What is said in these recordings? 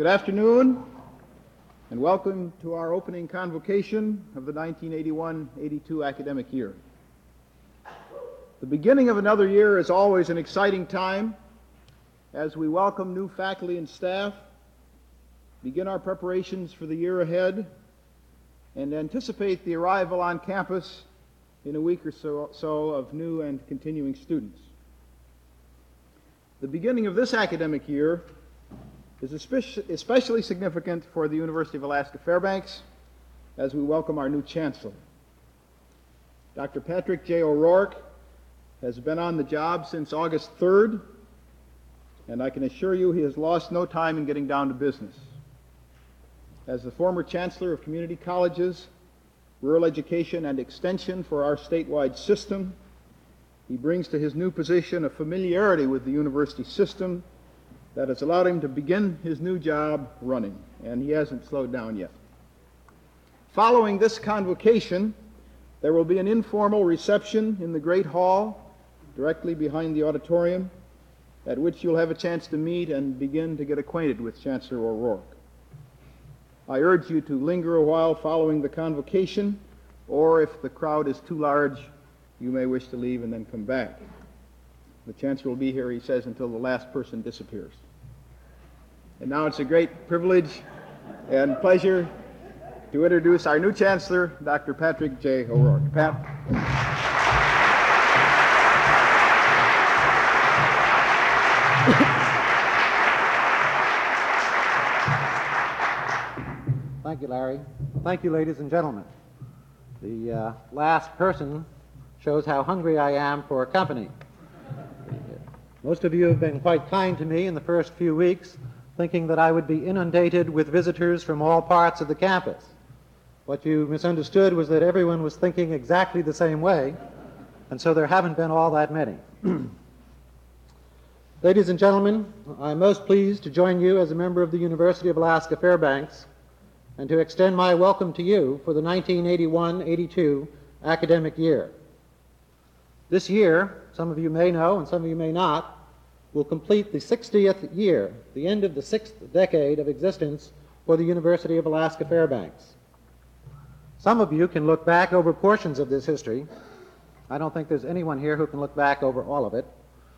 Good afternoon, and welcome to our opening convocation of the 1981-82 academic year. The beginning of another year is always an exciting time as we welcome new faculty and staff, begin our preparations for the year ahead, and anticipate the arrival on campus in a week or so of new and continuing students. The beginning of this academic year is especially significant for the University of Alaska Fairbanks as we welcome our new chancellor. Dr. Patrick J. O'Rourke has been on the job since August 3rd, and I can assure you he has lost no time in getting down to business. As the former chancellor of community colleges, rural education, and extension for our statewide system, he brings to his new position a familiarity with the university system that has allowed him to begin his new job running, and he hasn't slowed down yet. Following this convocation, there will be an informal reception in the Great Hall directly behind the auditorium, at which you'll have a chance to meet and begin to get acquainted with Chancellor O'Rourke. I urge you to linger a while following the convocation, or if the crowd is too large, you may wish to leave and then come back. The Chancellor will be here, he says, until the last person disappears. And now it's a great privilege and pleasure to introduce our new Chancellor, Dr. Patrick J. O'Rourke. Pat. Thank you, Larry. Thank you, ladies and gentlemen. The last person shows how hungry I am for company. Most of you have been quite kind to me in the first few weeks, thinking that I would be inundated with visitors from all parts of the campus. What you misunderstood was that everyone was thinking exactly the same way, and so there haven't been all that many. Ladies and gentlemen, I'm most pleased to join you as a member of the University of Alaska Fairbanks and to extend my welcome to you for the 1981-82 academic year. This year, some of you may know and some of you may not, will complete the 60th year, the end of the 6th decade of existence for the University of Alaska Fairbanks. Some of you can look back over portions of this history. I don't think there's anyone here who can look back over all of it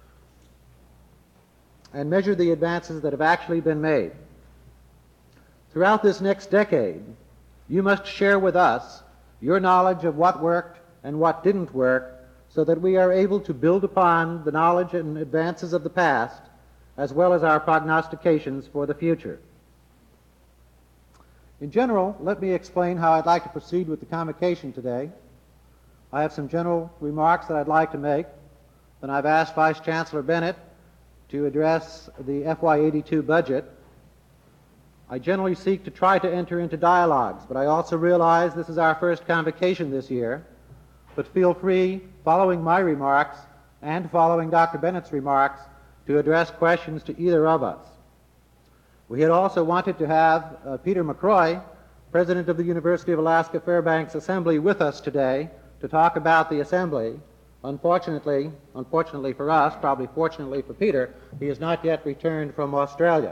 and measure the advances that have actually been made. Throughout this next decade, you must share with us your knowledge of what worked and what didn't work, so that we are able to build upon the knowledge and advances of the past, as well as our prognostications for the future. In general, let me explain how I'd like to proceed with the convocation today. I have some general remarks that I'd like to make. Then I've asked Vice Chancellor Bennett to address the FY82 budget. I generally seek to try to enter into dialogues, but I also realize this is our first convocation this year. But feel free, following my remarks and following Dr. Bennett's remarks, to address questions to either of us. We had also wanted to have Peter McCroy, President of the University of Alaska Fairbanks Assembly, with us today to talk about the Assembly. Unfortunately for us, probably fortunately for Peter, he has not yet returned from Australia.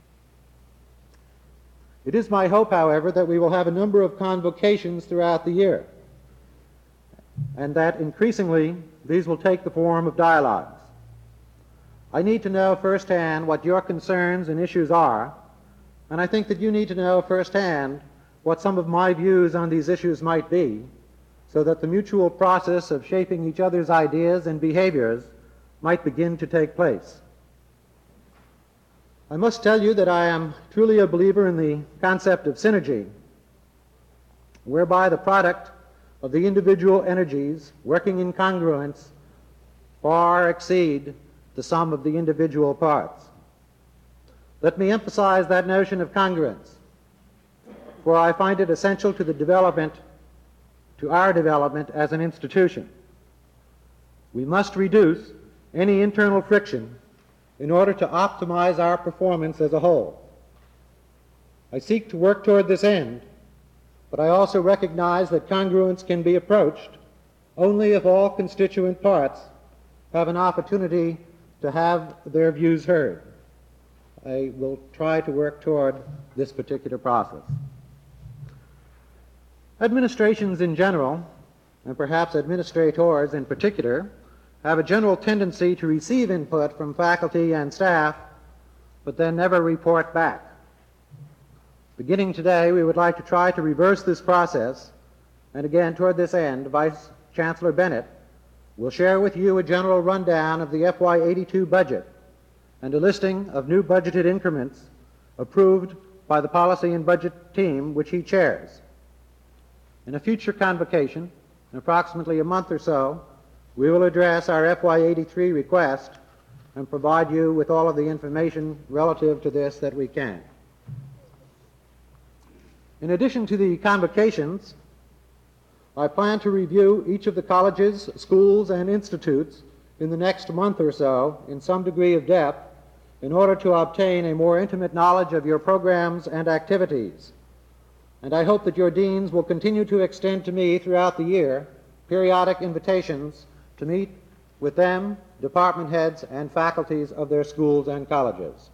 It is my hope, however, that we will have a number of convocations throughout the year, and that increasingly these will take the form of dialogues. I need to know firsthand what your concerns and issues are, and I think that you need to know firsthand what some of my views on these issues might be, so that the mutual process of shaping each other's ideas and behaviors might begin to take place. I must tell you that I am truly a believer in the concept of synergy, whereby the product of the individual energies working in congruence far exceed the sum of the individual parts. Let me emphasize that notion of congruence, for I find it essential to our development as an institution. We must reduce any internal friction in order to optimize our performance as a whole. I seek to work toward this end, but I also recognize that congruence can be approached only if all constituent parts have an opportunity to have their views heard. I will try to work toward this particular process. Administrations in general, and perhaps administrators in particular, have a general tendency to receive input from faculty and staff, but then never report back. Beginning today, we would like to try to reverse this process, and again, toward this end, Vice Chancellor Bennett will share with you a general rundown of the FY82 budget and a listing of new budgeted increments approved by the Policy and Budget team, which he chairs. In a future convocation, in approximately a month or so, we will address our FY83 request and provide you with all of the information relative to this that we can. In addition to the convocations, I plan to review each of the colleges, schools, and institutes in the next month or so in some degree of depth in order to obtain a more intimate knowledge of your programs and activities. And I hope that your deans will continue to extend to me throughout the year periodic invitations to meet with them, department heads, and faculties of their schools and colleges.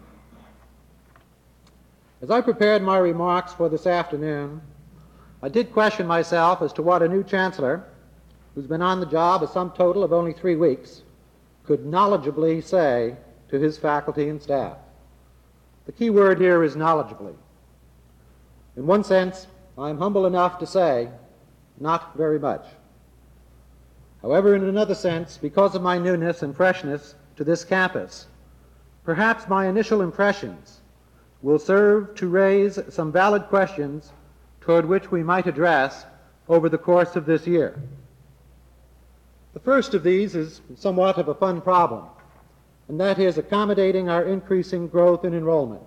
As I prepared my remarks for this afternoon, I did question myself as to what a new chancellor, who's been on the job a sum total of only 3 weeks, could knowledgeably say to his faculty and staff. The key word here is knowledgeably. In one sense, I am humble enough to say, not very much. However, in another sense, because of my newness and freshness to this campus, perhaps my initial impressions will serve to raise some valid questions toward which we might address over the course of this year. The first of these is somewhat of a fun problem, and that is accommodating our increasing growth in enrollment.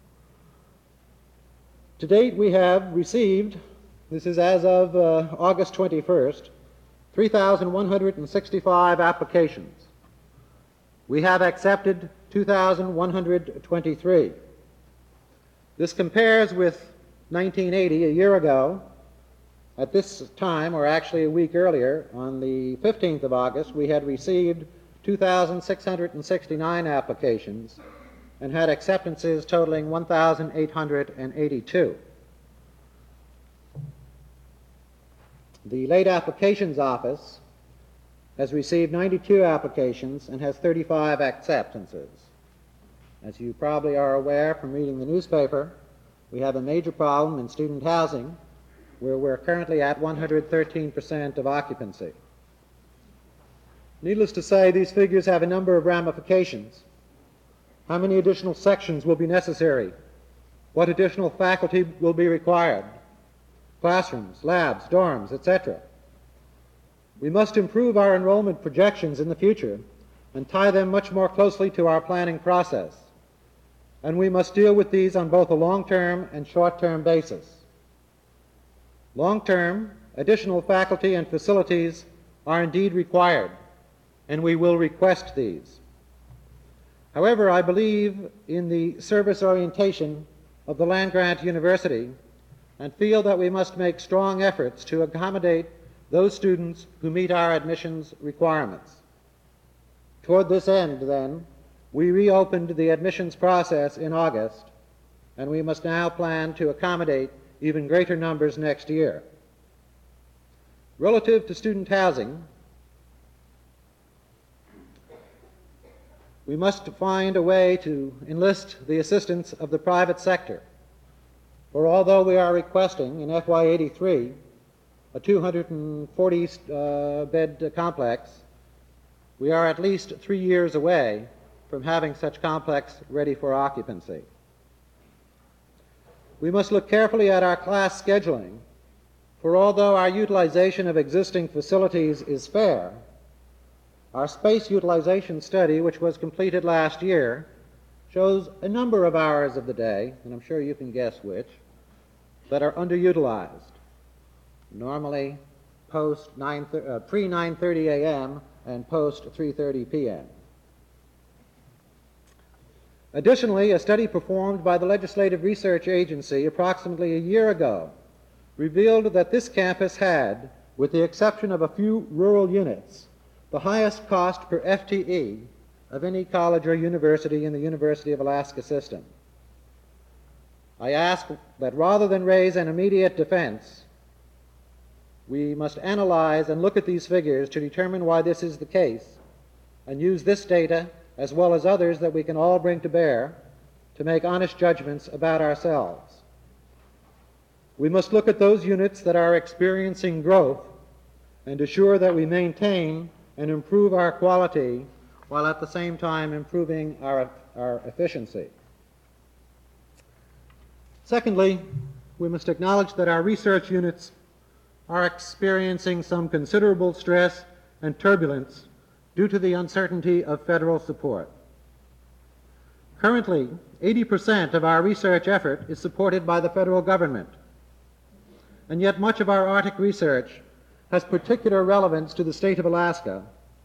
To date, we have received, this is as of August 21st, 3,165 applications. We have accepted 2,123. This compares with 1980, a year ago. At this time, or actually a week earlier, on the 15th of August, we had received 2,669 applications and had acceptances totaling 1,882. The Late Applications Office has received 92 applications and has 35 acceptances. As you probably are aware from reading the newspaper, we have a major problem in student housing where we're currently at 113% of occupancy. Needless to say, these figures have a number of ramifications. How many additional sections will be necessary? What additional faculty will be required? Classrooms, labs, dorms, etc. We must improve our enrollment projections in the future and tie them much more closely to our planning process. And we must deal with these on both a long-term and short-term basis. Long-term, additional faculty and facilities are indeed required, and we will request these. However, I believe in the service orientation of the land-grant university and feel that we must make strong efforts to accommodate those students who meet our admissions requirements. Toward this end, then, we reopened the admissions process in August, and we must now plan to accommodate even greater numbers next year. Relative to student housing, we must find a way to enlist the assistance of the private sector. For although we are requesting in FY83 a 240-bed complex, we are at least 3 years away from having such complex ready for occupancy. We must look carefully at our class scheduling, for although our utilization of existing facilities is fair, our space utilization study, which was completed last year, shows a number of hours of the day, and I'm sure you can guess which, that are underutilized. Normally pre-9:30 a.m. and post-3:30 p.m. Additionally, a study performed by the Legislative Research Agency approximately a year ago revealed that this campus had, with the exception of a few rural units, the highest cost per FTE of any college or university in the University of Alaska system. I ask that rather than raise an immediate defense, we must analyze and look at these figures to determine why this is the case, and use this data, as well as others that we can all bring to bear, to make honest judgments about ourselves. We must look at those units that are experiencing growth and assure that we maintain and improve our quality while at the same time improving our efficiency. Secondly, we must acknowledge that our research units are experiencing some considerable stress and turbulence due to the uncertainty of federal support. Currently, 80% of our research effort is supported by the federal government, and yet much of our Arctic research has particular relevance to the state of Alaska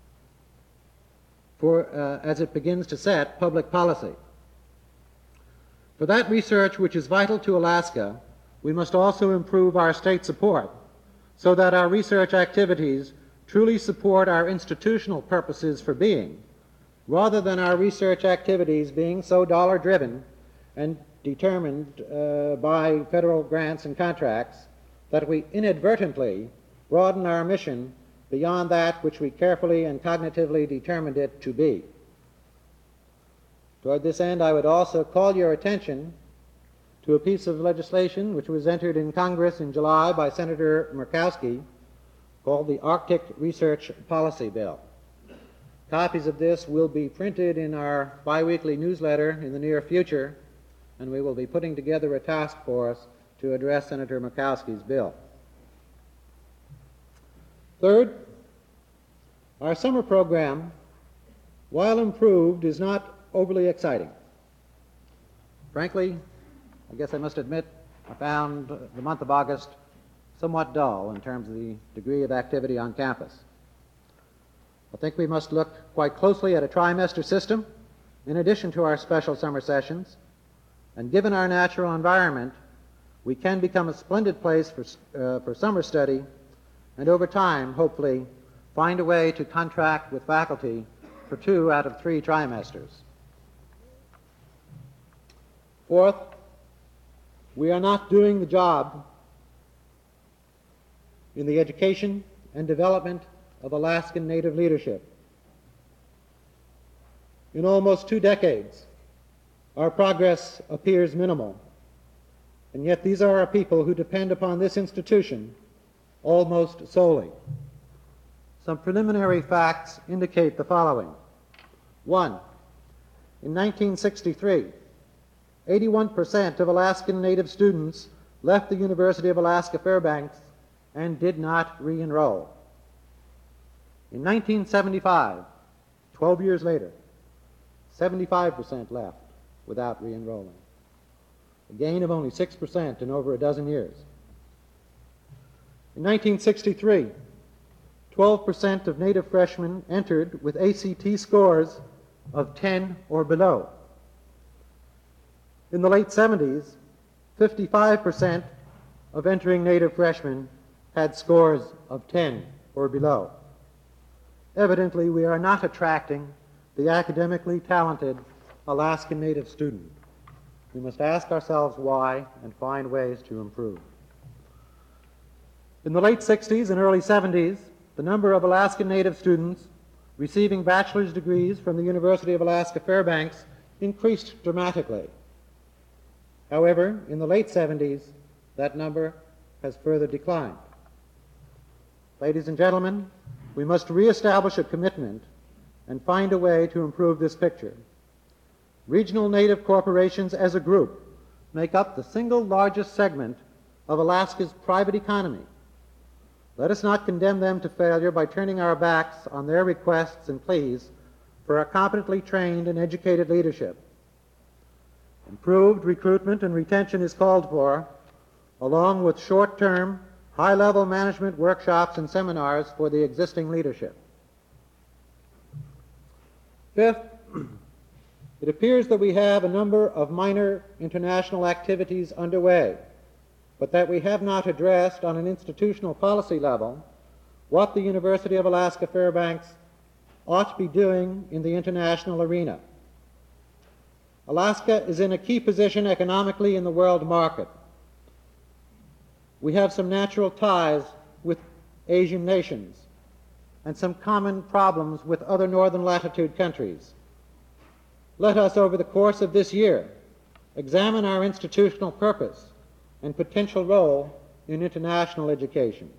as it begins to set public policy. For that research which is vital to Alaska, we must also improve our state support so that our research activities truly support our institutional purposes for being, rather than our research activities being so dollar-driven and determined by federal grants and contracts that we inadvertently broaden our mission beyond that which we carefully and cognitively determined it to be. Toward this end, I would also call your attention to a piece of legislation which was entered in Congress in July by Senator Murkowski called the Arctic Research Policy Bill. Copies of this will be printed in our biweekly newsletter in the near future, and we will be putting together a task force to address Senator Murkowski's bill. Third, our summer program, while improved, is not overly exciting. Frankly, I guess I must admit I found the month of August somewhat dull in terms of the degree of activity on campus. I think we must look quite closely at a trimester system in addition to our special summer sessions, and given our natural environment, we can become a splendid place for summer study, and over time, hopefully, find a way to contract with faculty for 2 out of 3 trimesters. Fourth, we are not doing the job in the education and development of Alaskan Native leadership. In almost 2 decades, our progress appears minimal, and yet these are our people who depend upon this institution almost solely. Some preliminary facts indicate the following. 1. In 1963, 81% of Alaskan Native students left the University of Alaska Fairbanks and did not re-enroll. In 1975, 12 years later, 75% left without re-enrolling, a gain of only 6% in over a dozen years. In 1963, 12% of Native freshmen entered with ACT scores of 10 or below. In the late 70s, 55% of entering Native freshmen had scores of 10 or below. Evidently, we are not attracting the academically talented Alaskan Native student. We must ask ourselves why and find ways to improve. In the late 60s and early 70s, the number of Alaskan Native students receiving bachelor's degrees from the University of Alaska Fairbanks increased dramatically. However, in the late 70s, that number has further declined. Ladies and gentlemen, we must reestablish a commitment and find a way to improve this picture. Regional Native corporations as a group make up the single largest segment of Alaska's private economy. Let us not condemn them to failure by turning our backs on their requests and pleas for a competently trained and educated leadership. Improved recruitment and retention is called for, along with short-term, high-level management workshops and seminars for the existing leadership. Fifth, it appears that we have a number of minor international activities underway, but that we have not addressed on an institutional policy level what the University of Alaska Fairbanks ought to be doing in the international arena. Alaska is in a key position economically in the world market. We have some natural ties with Asian nations and some common problems with other northern latitude countries. Let us, over the course of this year, examine our institutional purpose and potential role in international education.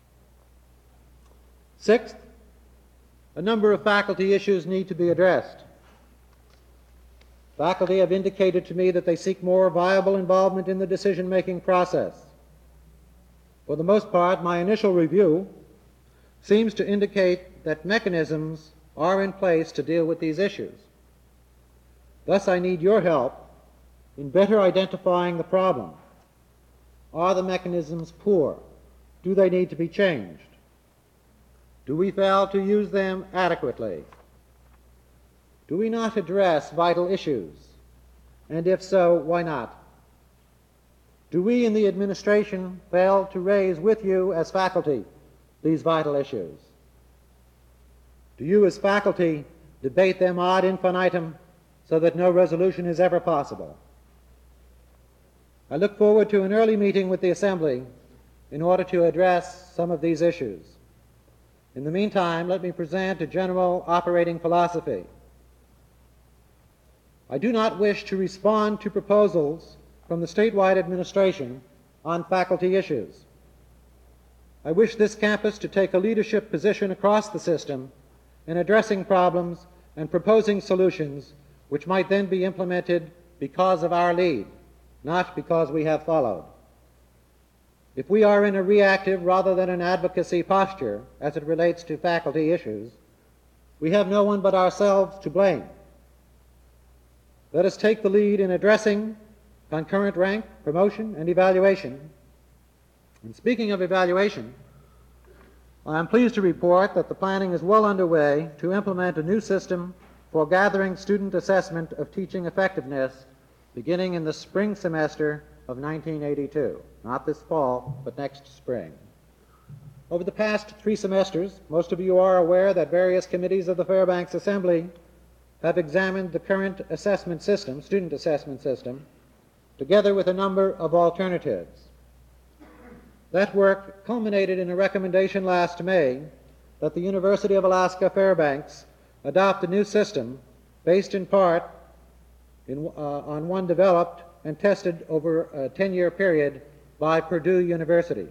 Sixth, a number of faculty issues need to be addressed. Faculty have indicated to me that they seek more viable involvement in the decision-making process. For the most part, my initial review seems to indicate that mechanisms are in place to deal with these issues. Thus, I need your help in better identifying the problem. Are the mechanisms poor? Do they need to be changed? Do we fail to use them adequately? Do we not address vital issues? And if so, why not? Do we in the administration fail to raise with you as faculty these vital issues? Do you as faculty debate them ad infinitum so that no resolution is ever possible? I look forward to an early meeting with the Assembly in order to address some of these issues. In the meantime, let me present a general operating philosophy. I do not wish to respond to proposals from the statewide administration on faculty issues. I wish this campus to take a leadership position across the system in addressing problems and proposing solutions which might then be implemented because of our lead, not because we have followed. If we are in a reactive rather than an advocacy posture as it relates to faculty issues, we have no one but ourselves to blame. Let us take the lead in addressing concurrent rank, promotion, and evaluation. And speaking of evaluation, I am pleased to report that the planning is well underway to implement a new system for gathering student assessment of teaching effectiveness beginning in the spring semester of 1982. Not this fall, but next spring. Over the past 3 semesters, most of you are aware that various committees of the Fairbanks Assembly have examined the current assessment system, student assessment system, together with a number of alternatives. That work culminated in a recommendation last May that the University of Alaska Fairbanks adopt a new system based in part on one developed and tested over a 10-year period by Purdue University.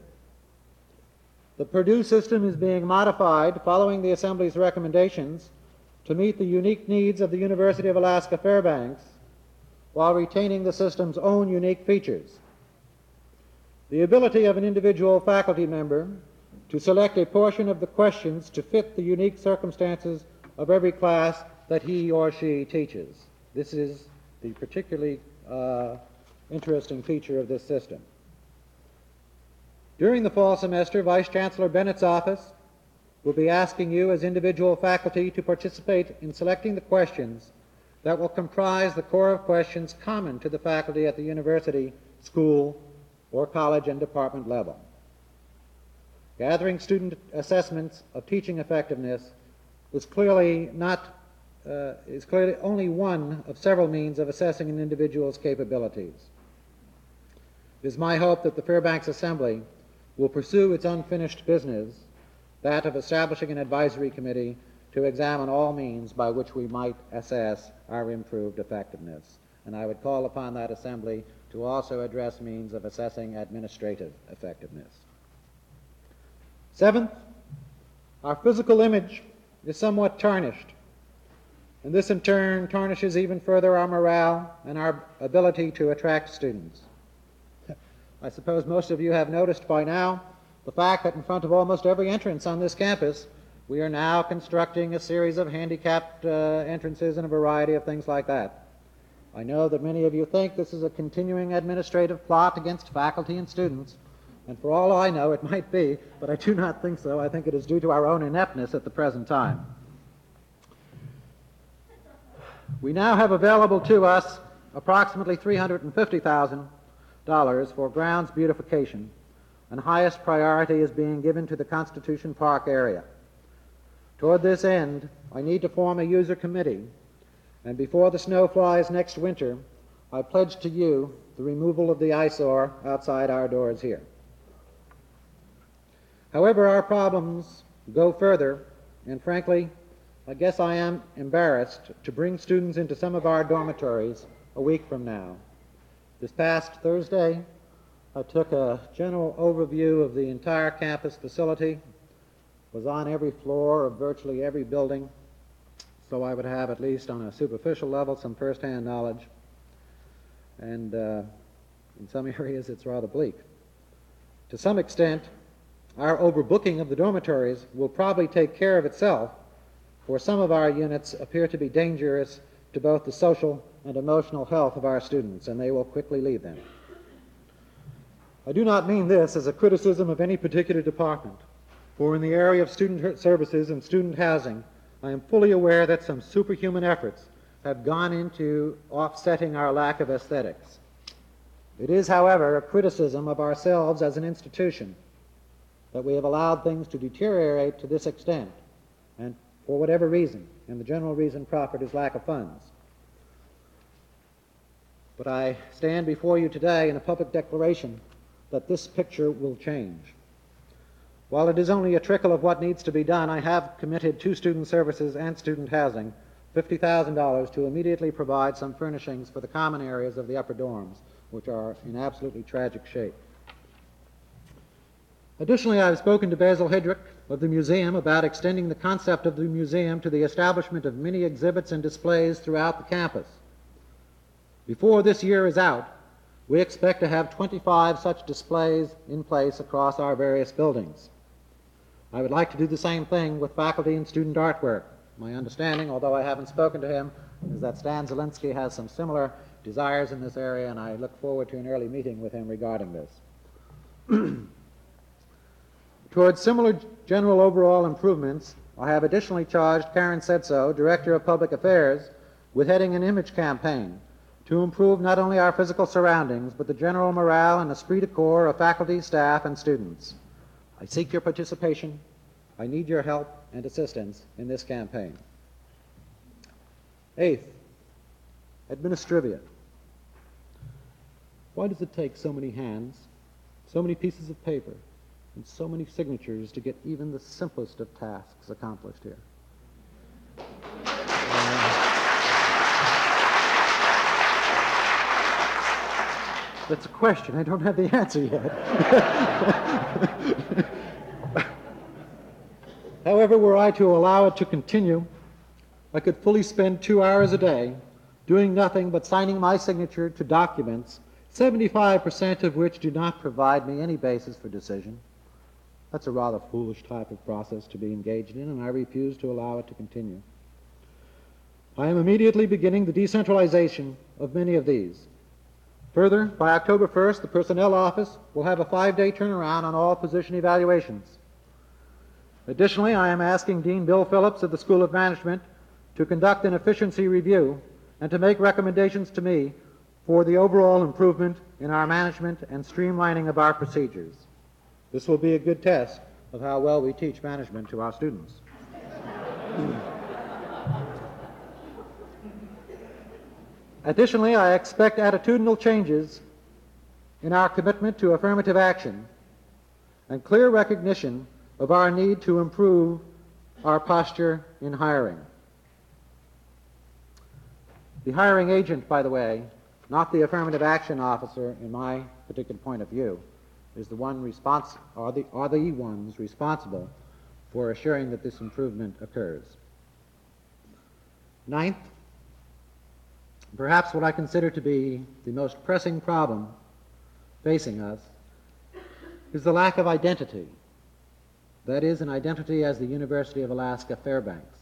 The Purdue system is being modified following the Assembly's recommendations to meet the unique needs of the University of Alaska Fairbanks while retaining the system's own unique features. The ability of an individual faculty member to select a portion of the questions to fit the unique circumstances of every class that he or she teaches. This is the particularly interesting feature of this system. During the fall semester, Vice Chancellor Bennett's office will be asking you as individual faculty to participate in selecting the questions that will comprise the core of questions common to the faculty at the university, school, or college and department level. Gathering student assessments of teaching effectiveness is clearly only one of several means of assessing an individual's capabilities. It is my hope that the Fairbanks Assembly will pursue its unfinished business, that of establishing an advisory committee to examine all means by which we might assess our improved effectiveness. And I would call upon that assembly to also address means of assessing administrative effectiveness. Seventh, our physical image is somewhat tarnished, and this in turn tarnishes even further our morale and our ability to attract students. I suppose most of you have noticed by now the fact that in front of almost every entrance on this campus, we are now constructing a series of handicapped entrances and a variety of things like that. I know that many of you think this is a continuing administrative plot against faculty and students, and for all I know it might be, but I do not think so. I think it is due to our own ineptness at the present time. We now have available to us approximately $350,000 for grounds beautification, and highest priority is being given to the Constitution Park area. Toward this end, I need to form a user committee, and before the snow flies next winter, I pledge to you the removal of the eyesore outside our doors here. However, our problems go further, and frankly, I guess I am embarrassed to bring students into some of our dormitories a week from now. This past Thursday, I took a general overview of the entire campus facility, was on every floor of virtually every building, so I would have, at least on a superficial level, some first-hand knowledge. And in some areas, it's rather bleak. To some extent, our overbooking of the dormitories will probably take care of itself, for some of our units appear to be dangerous to both the social and emotional health of our students, and they will quickly leave them. I do not mean this as a criticism of any particular department, for in the area of student services and student housing, I am fully aware that some superhuman efforts have gone into offsetting our lack of aesthetics. It is, however, a criticism of ourselves as an institution that we have allowed things to deteriorate to this extent, and for whatever reason, and the general reason proffered is lack of funds. But I stand before you today in a public declaration that this picture will change. While it is only a trickle of what needs to be done, I have committed to student services and student housing $50,000 to immediately provide some furnishings for the common areas of the upper dorms, which are in absolutely tragic shape. Additionally, I have spoken to Basil Hedrick of the museum about extending the concept of the museum to the establishment of many exhibits and displays throughout the campus. Before this year is out, we expect to have 25 such displays in place across our various buildings. I would like to do the same thing with faculty and student artwork. My understanding, although I haven't spoken to him, is that Stan Zielinski has some similar desires in this area, and I look forward to an early meeting with him regarding this. Towards similar general overall improvements, I have additionally charged Karen Setso, Director of Public Affairs, with heading an image campaign to improve not only our physical surroundings, but the general morale and esprit de corps of faculty, staff, and students. I seek your participation. I need your help and assistance in this campaign. Eighth, administrivia. Why does it take so many hands, so many pieces of paper, and so many signatures to get even the simplest of tasks accomplished here? That's a question. I don't have the answer yet. However, were I to allow it to continue, I could fully spend 2 hours a day doing nothing but signing my signature to documents, 75% of which do not provide me any basis for decision. That's a rather foolish type of process to be engaged in, and I refuse to allow it to continue. I am immediately beginning the decentralization of many of these. Further, by October 1st, the Personnel Office will have a 5-day turnaround on all position evaluations. Additionally, I am asking Dean Bill Phillips of the School of Management to conduct an efficiency review and to make recommendations to me for the overall improvement in our management and streamlining of our procedures. This will be a good test of how well we teach management to our students. Additionally, I expect attitudinal changes in our commitment to affirmative action and clear recognition of our need to improve our posture in hiring. The hiring agent, by the way, not the affirmative action officer, in my particular point of view, is the one are the ones responsible for assuring that this improvement occurs. Ninth, perhaps what I consider to be the most pressing problem facing us is the lack of identity. That is, an identity as the University of Alaska Fairbanks.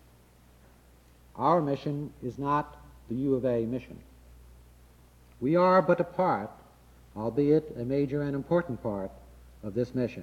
Our mission is not the U of A mission. We are but a part, albeit a major and important part, of this mission.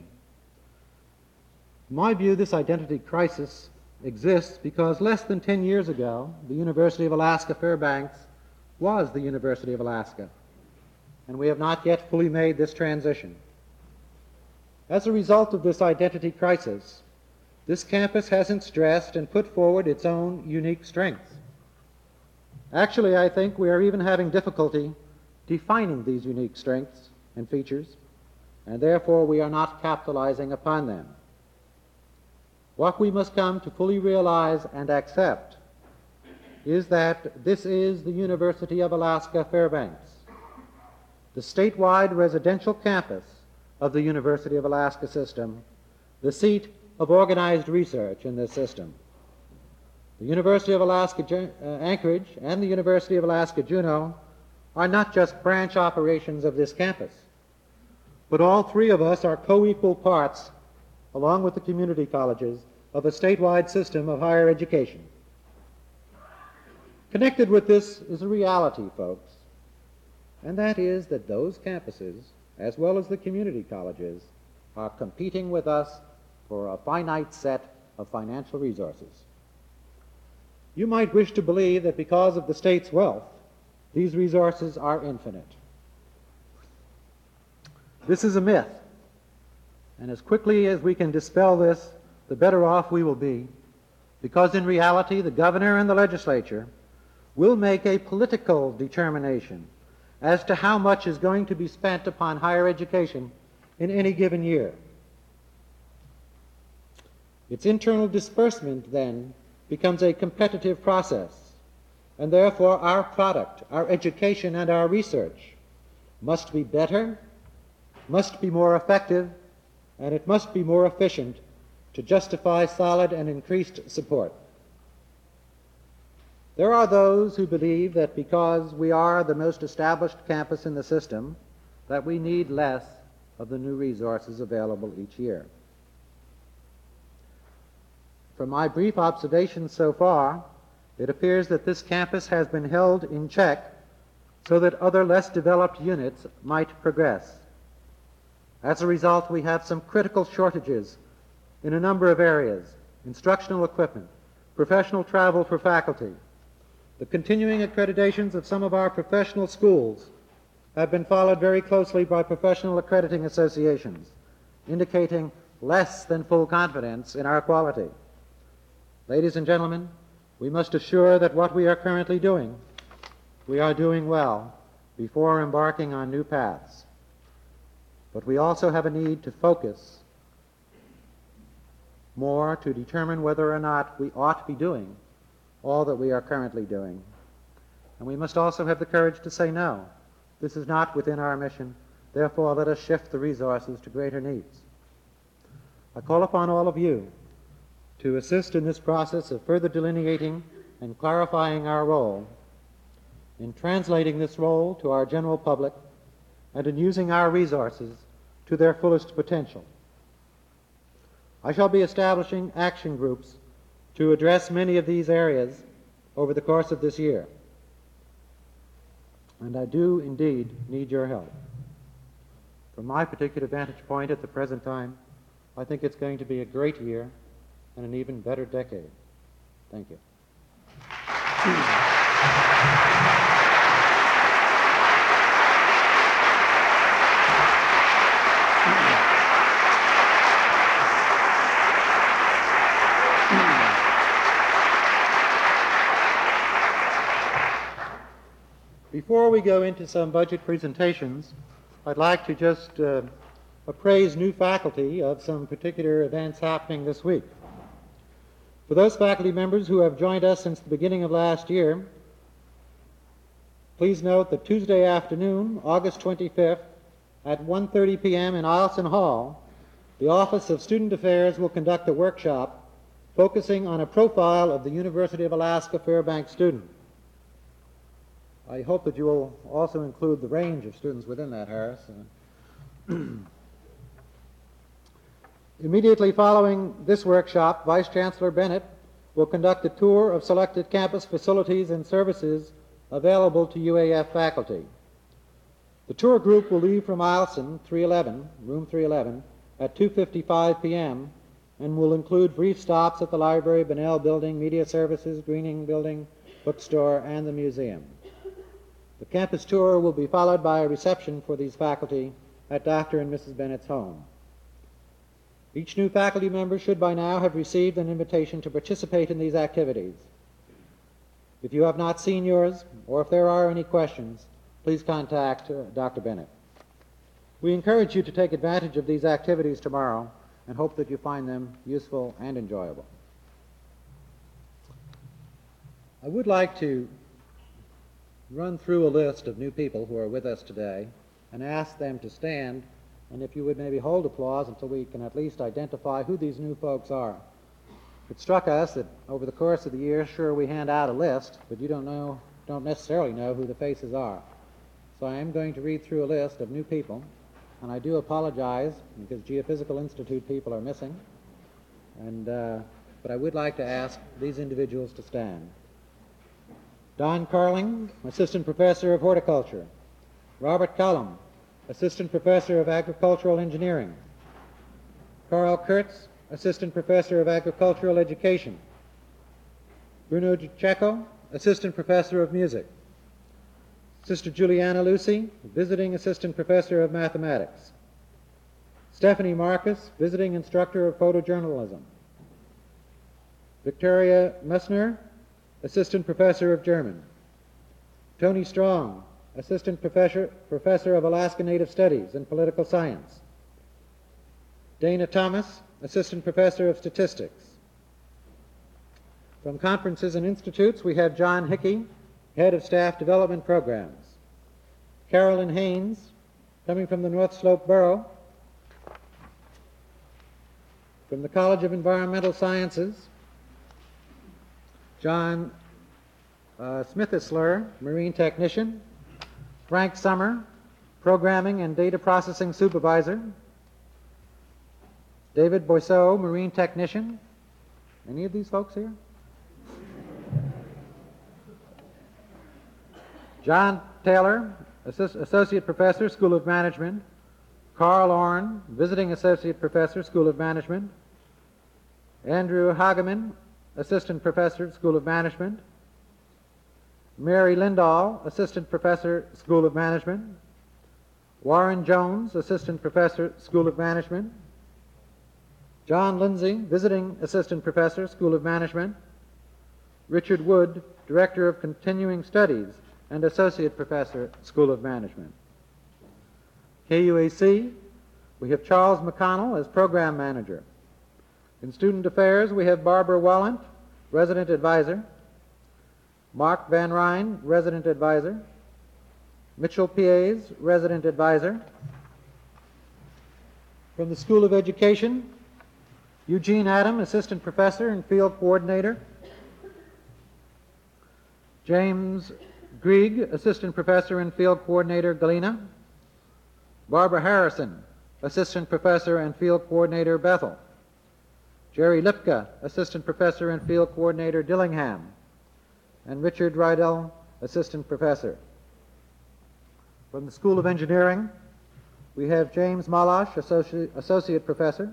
In my view, this identity crisis exists because less than 10 years ago, the University of Alaska Fairbanks was the University of Alaska, and we have not yet fully made this transition. As a result of this identity crisis, this campus hasn't stressed and put forward its own unique strengths. Actually, I think we are even having difficulty defining these unique strengths and features, and therefore we are not capitalizing upon them. What we must come to fully realize and accept is that this is the University of Alaska Fairbanks, the statewide residential campus of the University of Alaska system, the seat of organized research in this system. The University of Alaska Anchorage and the University of Alaska Juneau are not just branch operations of this campus, but all three of us are co-equal parts, along with the community colleges, of a statewide system of higher education. Connected with this is a reality, folks, and that is that those campuses, as well as the community colleges, are competing with us for a finite set of financial resources. You might wish to believe that because of the state's wealth, these resources are infinite. This is a myth, and as quickly as we can dispel this, the better off we will be, because in reality the governor and the legislature will make a political determination as to how much is going to be spent upon higher education in any given year. Its internal disbursement, then, becomes a competitive process, and therefore our product, our education, and our research must be better, must be more effective, and it must be more efficient to justify solid and increased support. There are those who believe that because we are the most established campus in the system, that we need less of the new resources available each year. From my brief observations so far, it appears that this campus has been held in check so that other less developed units might progress. As a result, we have some critical shortages in a number of areas: instructional equipment, professional travel for faculty. The continuing accreditations of some of our professional schools have been followed very closely by professional accrediting associations, indicating less than full confidence in our quality. Ladies and gentlemen, we must assure that what we are currently doing, we are doing well before embarking on new paths. But we also have a need to focus more to determine whether or not we ought to be doing all that we are currently doing. And we must also have the courage to say no. This is not within our mission. Therefore, let us shift the resources to greater needs. I call upon all of you to assist in this process of further delineating and clarifying our role, in translating this role to our general public, and in using our resources to their fullest potential. I shall be establishing action groups to address many of these areas over the course of this year. And I do indeed need your help. From my particular vantage point at the present time, I think it's going to be a great year and an even better decade. Thank you. Before we go into some budget presentations, I'd like to just appraise new faculty of some particular events happening this week. For those faculty members who have joined us since the beginning of last year, please note that Tuesday afternoon, August 25th, at 1:30 p.m. in Eielson Hall, the Office of Student Affairs will conduct a workshop focusing on a profile of the University of Alaska Fairbanks student. I hope that you will also include the range of students within that, Harris. Immediately following this workshop, Vice Chancellor Bennett will conduct a tour of selected campus facilities and services available to UAF faculty. The tour group will leave from Eielson, room 311, at 2:55 p.m. and will include brief stops at the library, Bunnell Building, Media Services, Greening Building, bookstore, and the museum. The campus tour will be followed by a reception for these faculty at Dr. and Mrs. Bennett's home. Each new faculty member should by now have received an invitation to participate in these activities. If you have not seen yours, or if there are any questions, please contact Dr. Bennett. We encourage you to take advantage of these activities tomorrow and hope that you find them useful and enjoyable. I would like to run through a list of new people who are with us today and ask them to stand, and if you would maybe hold applause until we can at least identify who these new folks are. It struck us that over the course of the year, sure, we hand out a list, but you don't necessarily know who the faces are. So I am going to read through a list of new people, and I do apologize because Geophysical Institute people are missing, but I would like to ask these individuals to stand. Don Carling, Assistant Professor of Horticulture. Robert Cullum, Assistant Professor of Agricultural Engineering. Carl Kurtz, Assistant Professor of Agricultural Education. Bruno DiCecco, Assistant Professor of Music. Sister Juliana Lucy, Visiting Assistant Professor of Mathematics. Stephanie Marcus, Visiting Instructor of Photojournalism. Victoria Messner, Assistant Professor of German. Tony Strong, Assistant Professor of Alaska Native Studies and Political Science. Dana Thomas, Assistant Professor of Statistics. From Conferences and Institutes, we have John Hickey, Head of Staff Development Programs. Carolyn Haynes, coming from the North Slope Borough. From the College of Environmental Sciences, John Smithisler, Marine Technician. Frank Summer, Programming and Data Processing Supervisor. David Boisseau, Marine Technician. Any of these folks here? John Taylor, Associate Professor, School of Management. Carl Orn, Visiting Associate Professor, School of Management. Andrew Hageman, Assistant Professor, School of Management. Mary Lindahl, Assistant Professor, School of Management. Warren Jones, Assistant Professor, School of Management. John Lindsay, Visiting Assistant Professor, School of Management. Richard Wood, Director of Continuing Studies and Associate Professor, School of Management. KUAC, we have Charles McConnell as Program Manager. In Student Affairs, we have Barbara Wallant, Resident Advisor. Mark Van Ryn, Resident Advisor. Mitchell Pies, Resident Advisor. From the School of Education, Eugene Adam, Assistant Professor and Field Coordinator. James Grieg, Assistant Professor and Field Coordinator, Galena. Barbara Harrison, Assistant Professor and Field Coordinator, Bethel. Jerry Lipka, Assistant Professor and Field Coordinator, Dillingham. And Richard Rydell, Assistant Professor. From the School of Engineering, we have James Malash, Associate Professor.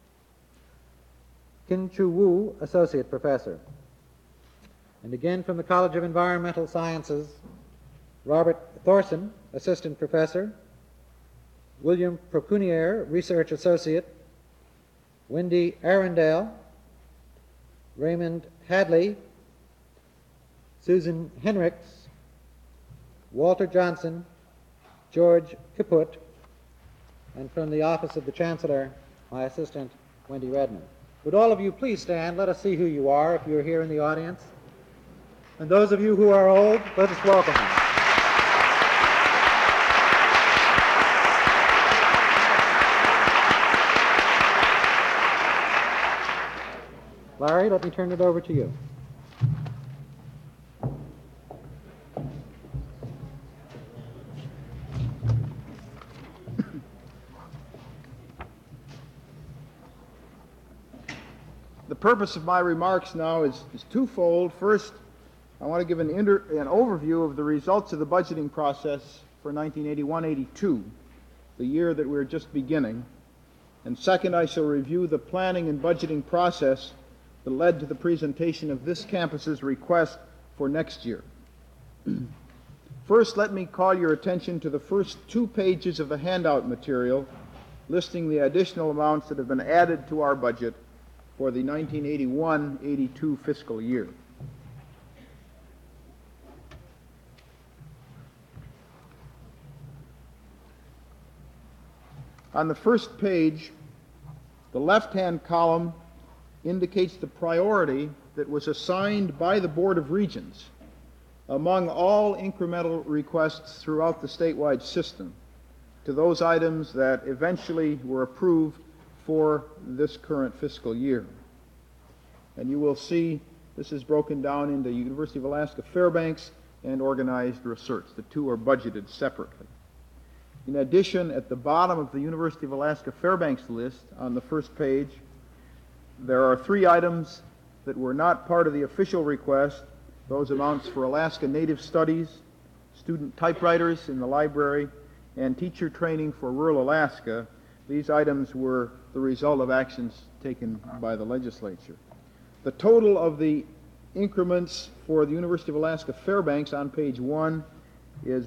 Kin Chu Wu, Associate Professor. And again from the College of Environmental Sciences, Robert Thorson, Assistant Professor. William Procunier, Research Associate. Wendy Arundel. Raymond Hadley. Susan Henricks. Walter Johnson. George Kiput. And from the Office of the Chancellor, my assistant, Wendy Redmond. Would all of you please stand? Let us see who you are if you're here in the audience. And those of you who are old, let us welcome them. Larry, let me turn it over to you. The purpose of my remarks now is twofold. First, I want to give an overview of the results of the budgeting process for 1981-82, the year that we're just beginning. And second, I shall review the planning and budgeting process that led to the presentation of this campus's request for next year. First, let me call your attention to the first 2 pages of the handout material listing the additional amounts that have been added to our budget for the 1981-82 fiscal year. On the first page, the left-hand column indicates the priority that was assigned by the Board of Regents among all incremental requests throughout the statewide system to those items that eventually were approved for this current fiscal year. And you will see this is broken down into University of Alaska Fairbanks and organized research. The two are budgeted separately. In addition, at the bottom of the University of Alaska Fairbanks list on the first page, there are 3 items that were not part of the official request. Those amounts for Alaska Native Studies, student typewriters in the library, and teacher training for rural Alaska. These items were the result of actions taken by the legislature. The total of the increments for the University of Alaska Fairbanks on page 1 is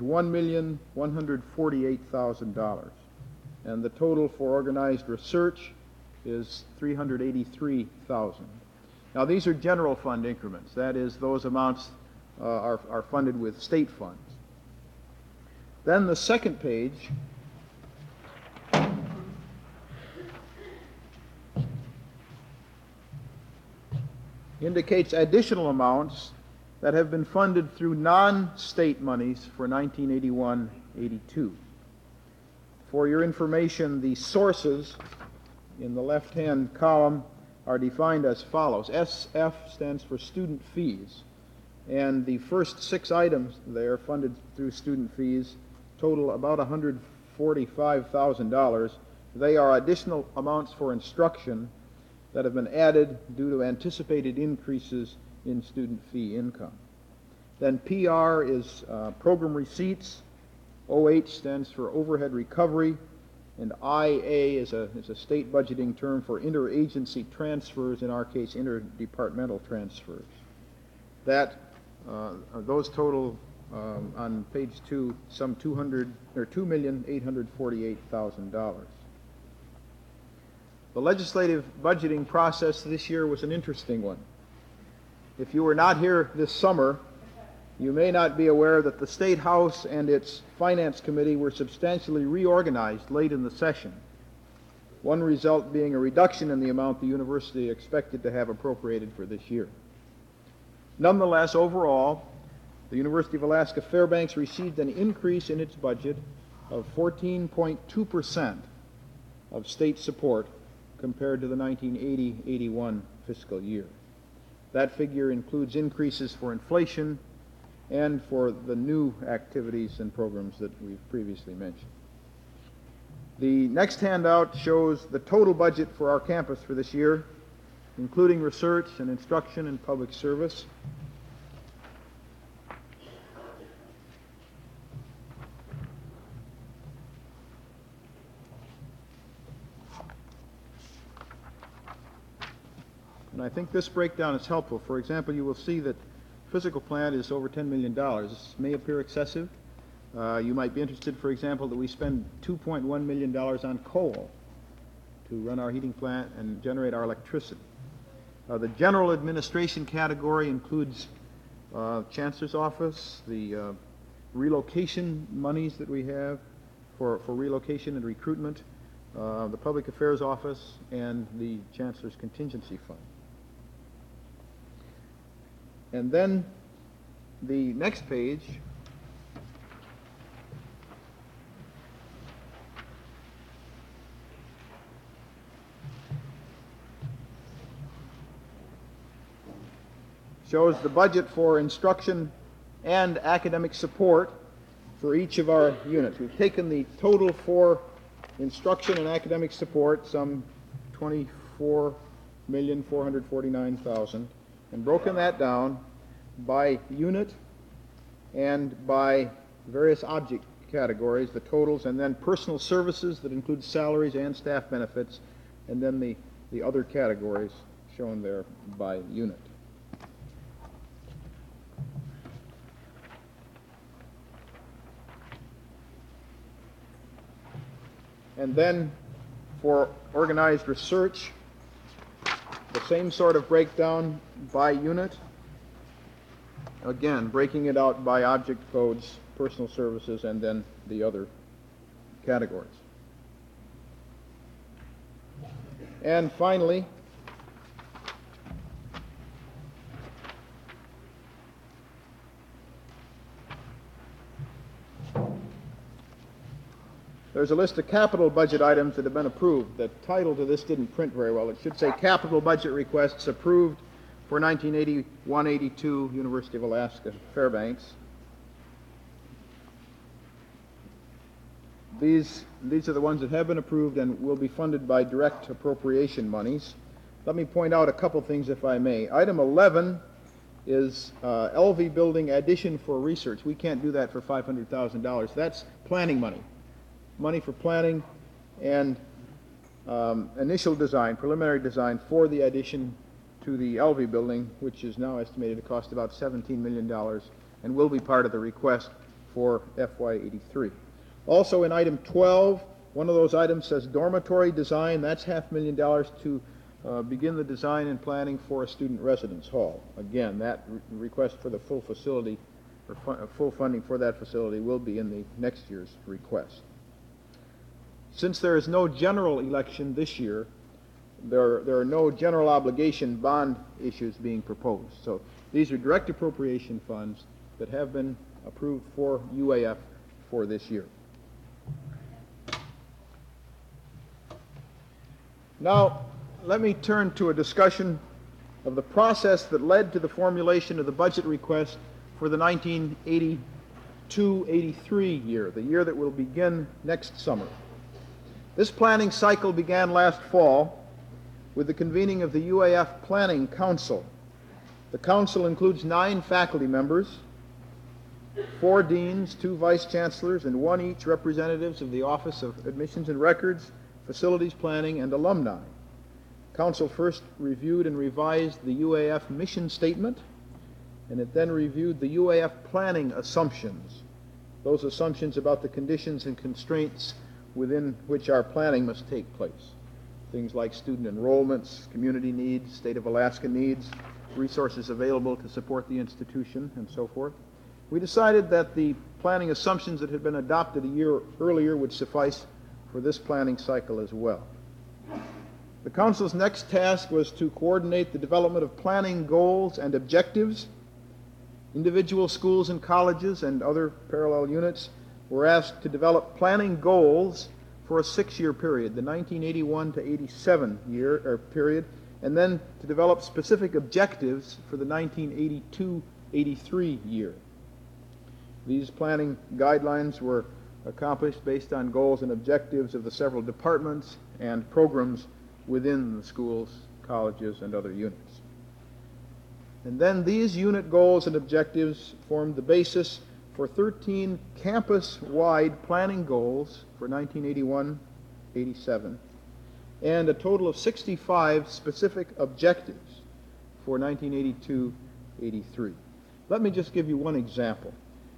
$1,148,000. And the total for organized research is $383,000. Now, these are general fund increments. That is, those amounts are funded with state funds. Then the second page indicates additional amounts that have been funded through non-state monies for 1981-82. For your information, the sources in the left-hand column are defined as follows. SF stands for student fees, and the first 6 items there funded through student fees total about $145,000. They are additional amounts for instruction that have been added due to anticipated increases in student fee income. Then PR is program receipts. OH stands for overhead recovery, and IA is a state budgeting term for interagency transfers, in our case interdepartmental transfers. Those total on page 2 some $2,848,000. The legislative budgeting process this year was an interesting one. If you were not here this summer, you may not be aware that the State House and its Finance Committee were substantially reorganized late in the session, one result being a reduction in the amount the university expected to have appropriated for this year. Nonetheless, overall, the University of Alaska Fairbanks received an increase in its budget of 14.2% of state support compared to the 1980-81 fiscal year. That figure includes increases for inflation and for the new activities and programs that we've previously mentioned. The next handout shows the total budget for our campus for this year, including research and instruction and public service. And I think this breakdown is helpful. For example, you will see that physical plant is over $10 million. This may appear excessive. You might be interested, for example, that we spend $2.1 million on coal to run our heating plant and generate our electricity. The general administration category includes Chancellor's Office, the relocation monies that we have for relocation and recruitment, the Public Affairs Office, and the Chancellor's Contingency Fund. And then the next page shows the budget for instruction and academic support for each of our units. We've taken the total for instruction and academic support, some $24,449,000, and broken that down by unit and by various object categories, the totals, and then personal services that include salaries and staff benefits, and then the other categories shown there by unit. And then for organized research, the same sort of breakdown by unit. Again, breaking it out by object codes, personal services, and then the other categories. And finally, there's a list of capital budget items that have been approved. The title to this didn't print very well. It should say capital budget requests approved for 1981-82 University of Alaska Fairbanks. These are the ones that have been approved and will be funded by direct appropriation monies. Let me point out a couple things, if I may. Item 11 is LV building addition for research. We can't do that for $500,000. That's planning money. Money for planning and initial design, preliminary design for the addition to the LV building, which is now estimated to cost about $17 million and will be part of the request for FY83. Also in item 12, one of those items says dormitory design. That's $500,000 to begin the design and planning for a student residence hall. Again, that request for the full facility, or full funding for that facility, will be in the next year's request. Since there is no general election this year, there are no general obligation bond issues being proposed. So these are direct appropriation funds that have been approved for UAF for this year. Now, let me turn to a discussion of the process that led to the formulation of the budget request for the 1982-83 year, the year that will begin next summer. This planning cycle began last fall with the convening of the UAF Planning Council. The council includes 9 faculty members, 4 deans, 2 vice chancellors, and 1 each representatives of the Office of Admissions and Records, Facilities Planning, and Alumni. Council first reviewed and revised the UAF mission statement, and it then reviewed the UAF planning assumptions, those assumptions about the conditions and constraints within which our planning must take place. Things like student enrollments, community needs, state of Alaska needs, resources available to support the institution, and so forth. We decided that the planning assumptions that had been adopted a year earlier would suffice for this planning cycle as well. The Council's next task was to coordinate the development of planning goals and objectives. Individual schools and colleges and other parallel units were asked to develop planning goals for a 6-year period, the 1981 to 87 year or period, and then to develop specific objectives for the 1982-83 year. These planning guidelines were accomplished based on goals and objectives of the several departments and programs within the schools, colleges, and other units. And then these unit goals and objectives formed the basis for 13 campus-wide planning goals for 1981-87 and a total of 65 specific objectives for 1982-83. Let me just give you one example.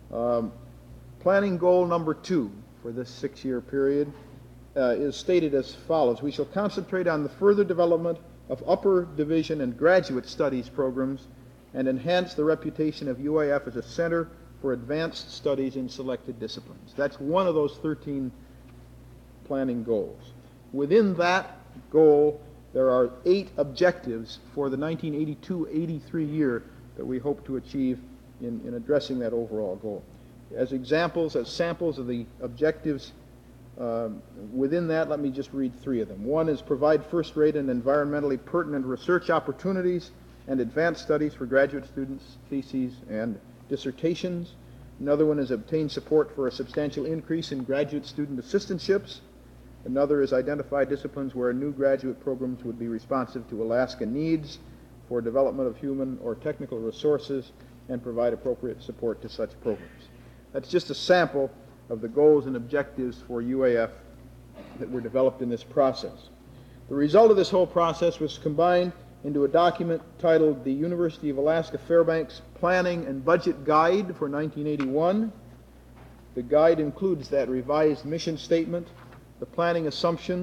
Planning goal number 2 for this 6-year period is stated as follows. We shall concentrate on the further development of upper division and graduate studies programs and enhance the reputation of UAF as a center for advanced studies in selected disciplines. That's one of those 13 planning goals. Within that goal, there are 8 objectives for the 1982-83 year that we hope to achieve in addressing that overall goal. As examples, as samples of the objectives within that, let me just read 3 of them. One is provide first-rate and environmentally pertinent research opportunities and advanced studies for graduate students, theses, and dissertations. Another one is obtain support for a substantial increase in graduate student assistantships. Another is identify disciplines where new graduate programs would be responsive to Alaska needs for development of human or technical resources and provide appropriate support to such programs. That's just a sample of the goals and objectives for UAF that were developed in this process. The result of this whole process was combined into a document titled the University of Alaska Fairbanks Planning and Budget Guide for 1981. The guide includes that revised mission statement, the planning assumptions,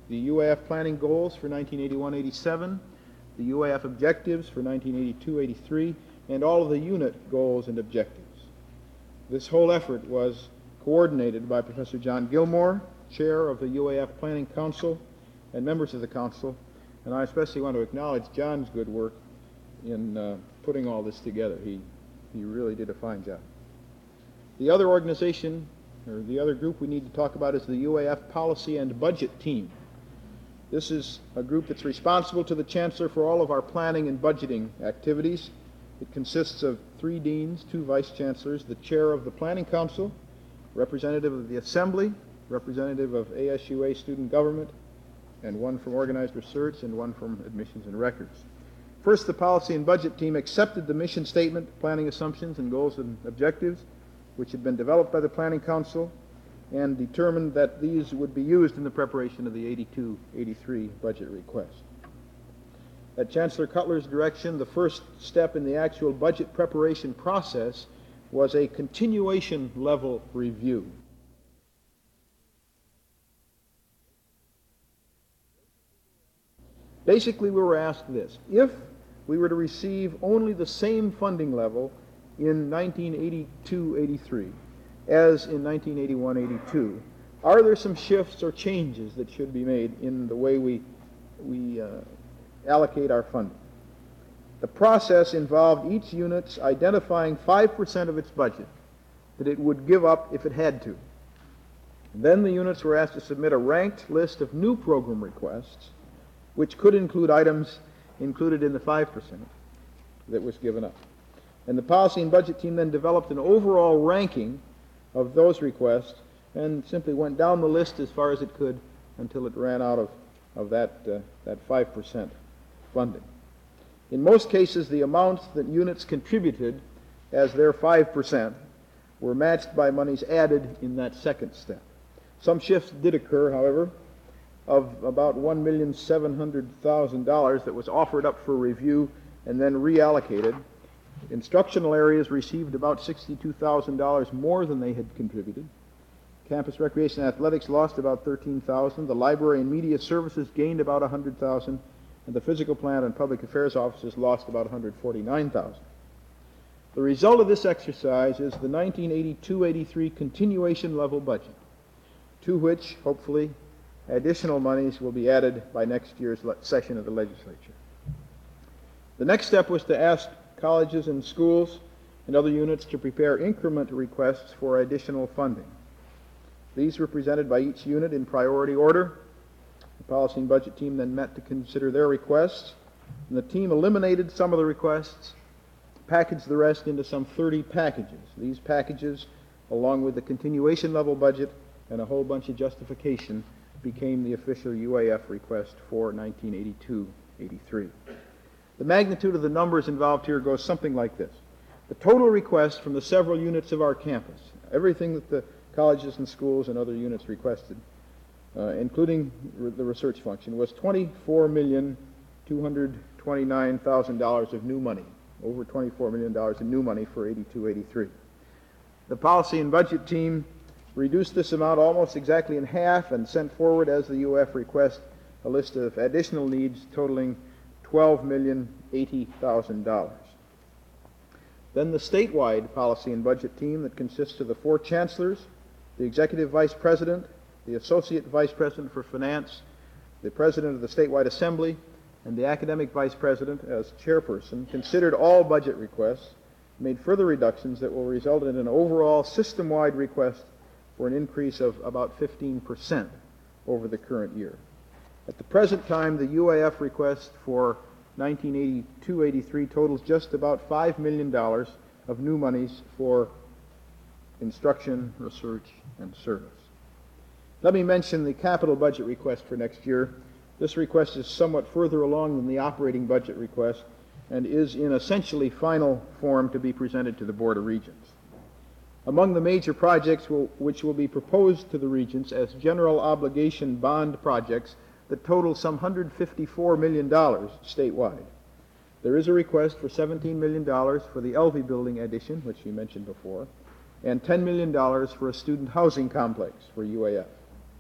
the UAF planning goals for 1981-87, the UAF objectives for 1982-83, and all of the unit goals and objectives. This whole effort was coordinated by Professor John Gilmore, chair of the UAF Planning Council, and members of the council, and I especially want to acknowledge John's good work in putting all this together. He really did a fine job. The other organization, or the other group we need to talk about, is the UAF Policy and Budget Team. This is a group that's responsible to the Chancellor for all of our planning and budgeting activities. It consists of 3 deans, 2 vice chancellors, the chair of the Planning Council, representative of the Assembly, representative of ASUA Student Government, and 1 from Organized Research and 1 from Admissions and Records. First, the Policy and Budget Team accepted the mission statement, planning assumptions, and goals and objectives, which had been developed by the Planning Council, and determined that these would be used in the preparation of the 82-83 budget request. At Chancellor Cutler's direction, the first step in the actual budget preparation process was a continuation level review. Basically, we were asked this: if we were to receive only the same funding level in 1982-83 as in 1981-82, are there some shifts or changes that should be made in the way we allocate our funding? The process involved each unit identifying 5% of its budget that it would give up if it had to. Then the units were asked to submit a ranked list of new program requests, which could include items included in the 5% that was given up. And the Policy and Budget Team then developed an overall ranking of those requests and simply went down the list as far as it could until it ran out of that 5% funding. In most cases, the amounts that units contributed as their 5% were matched by monies added in that second step. Some shifts did occur, however, of about $1,700,000 that was offered up for review and then reallocated. Instructional areas received about $62,000 more than they had contributed. Campus Recreation and Athletics lost about $13,000. The Library and Media Services gained about $100,000, and the Physical Plant and Public Affairs offices lost about $149,000. The result of this exercise is the 1982-83 continuation level budget, to which, hopefully, additional monies will be added by next year's session of the legislature. The next step was to ask colleges and schools and other units to prepare increment requests for additional funding. These were presented by each unit in priority order. The Policy and Budget Team then met to consider their requests, and the team eliminated some of the requests, packaged the rest into some 30 packages. These packages, along with the continuation level budget and a whole bunch of justification, became the official UAF request for 1982-83. The magnitude of the numbers involved here goes something like this. The total request from the several units of our campus, everything that the colleges and schools and other units requested, including the research function, was $24,229,000 of new money, over $24 million in new money for 82-83. The Policy and Budget Team reduced this amount almost exactly in half and sent forward as the UF request a list of additional needs totaling $12,080,000. Then the statewide Policy and Budget Team that consists of the 4 chancellors, the executive vice president, the associate vice president for finance, the president of the statewide assembly, and the academic vice president as chairperson, considered all budget requests, made further reductions that will result in an overall system-wide request for an increase of about 15% over the current year. At the present time, the UAF request for 1982-83 totals just about $5 million of new monies for instruction, research, and service. Let me mention the capital budget request for next year. This request is somewhat further along than the operating budget request and is in essentially final form to be presented to the Board of Regents. Among the major projects which will be proposed to the Regents as general obligation bond projects that total some $154 million statewide. There is a request for $17 million for the Elvey Building addition, which you mentioned before, and $10 million for a student housing complex for UAF.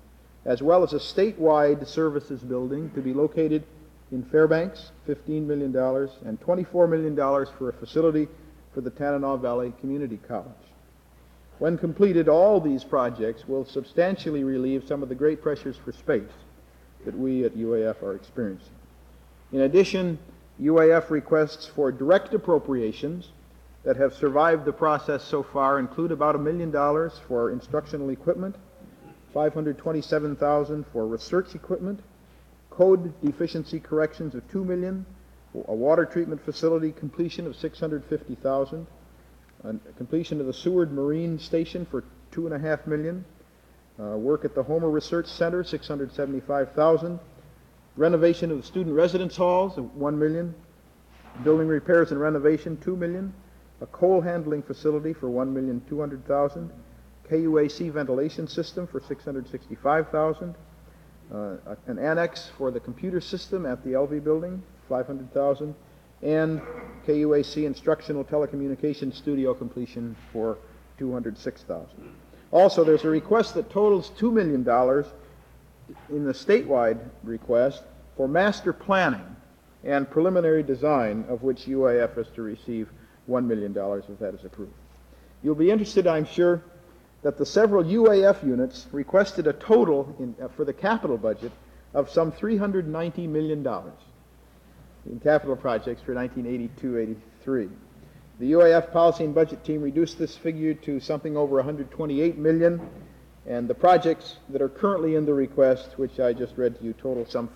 as well as a statewide services building to be located in Fairbanks, $15 million, and $24 million for a facility for the Tanana Valley Community College. When completed, all these projects will substantially relieve some of the great pressures for space that we at UAF are experiencing. In addition, UAF requests for direct appropriations that have survived the process so far include about $1 million for instructional equipment, $527,000 for research equipment, code deficiency corrections of $2 million, a water treatment facility completion of $650,000, completion of the Seward Marine Station for $2.5 million, work at the Homer Research Center, $675,000, renovation of the student residence halls, $1 million, building repairs and renovation, $2 million, a coal handling facility for $1,200,000, KUAC ventilation system for $665,000, an annex for the computer system at the LV building, $500,000, and KUAC instructional telecommunications studio completion for $206,000. Also, there's a request that totals $2 million in the statewide request for master planning and preliminary design, of which UAF is to receive $1 million if that is approved. You'll be interested, I'm sure, that the several UAF units requested a total for the capital budget of some $390 million in capital projects for 1982-83. The UAF policy and budget team reduced this figure to something over $128 million, and the projects that are currently in the request, which I just read to you, total some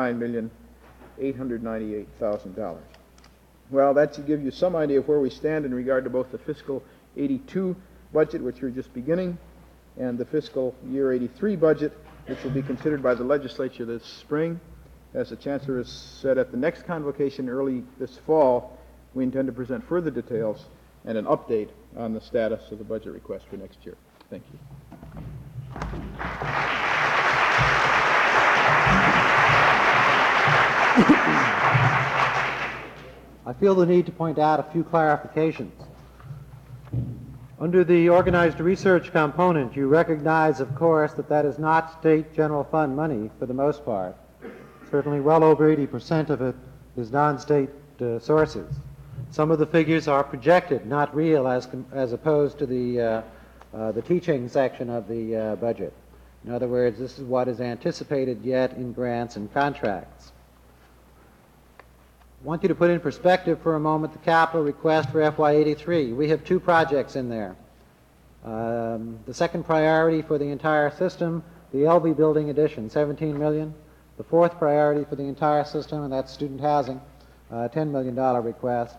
$39,898,000. Well, that should give you some idea of where we stand in regard to both the fiscal 82 budget, which we're just beginning, and the fiscal year 83 budget, which will be considered by the legislature this spring. As the Chancellor has said, at the next convocation early this fall, we intend to present further details and an update on the status of the budget request for next year. Thank you. I feel the need to point out a few clarifications. Under the organized research component, you recognize, of course, that is not state general fund money for the most part. Certainly well over 80% of it is non-state sources. Some of the figures are projected, not real, as opposed to the teaching section of the budget. In other words, this is what is anticipated yet in grants and contracts. I want you to put in perspective for a moment the capital request for FY83. We have two projects in there. The second priority for the entire system, the LV building addition, $17 million. The fourth priority for the entire system, and that's student housing, $10 million request.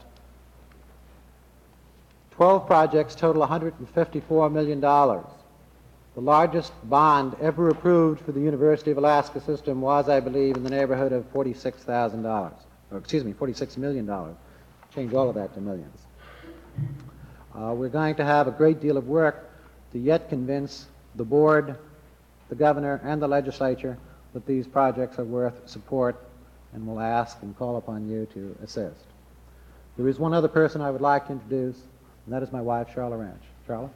12 projects total $154 million. The largest bond ever approved for the University of Alaska system was, I believe, in the neighborhood of $46,000. Or excuse me, $46 million. Change all of that to millions. We're going to have a great deal of work to yet convince the board, the governor, and the legislature that these projects are worth support, and we'll ask and call upon you to assist. There is one other person I would like to introduce, and that is my wife, Charla Ranch. Charla?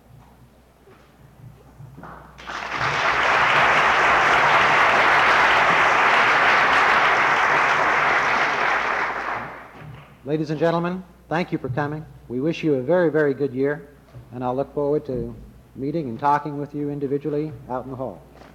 Ladies and gentlemen, thank you for coming. We wish you a very, very good year, and I'll look forward to meeting and talking with you individually out in the hall.